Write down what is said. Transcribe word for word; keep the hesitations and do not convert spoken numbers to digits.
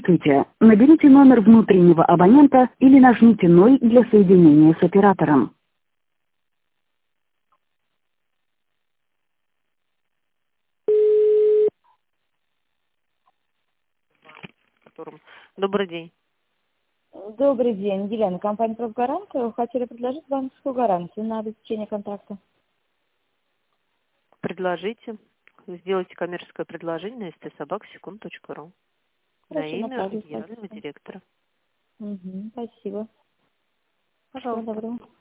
Здравствуйте. Наберите номер внутреннего абонента или нажмите ноль для соединения с оператором. которым. Добрый день. Добрый день, Елена, компания «Профгарант». Хотели предложить банковскую гарантию на обеспечение контракта. Предложите. Сделайте коммерческое предложение на stsobaksekund точка ру на Хорошо, имя направлю. генерального Спасибо. директора. Угу, спасибо. Всего Пожалуйста. доброго.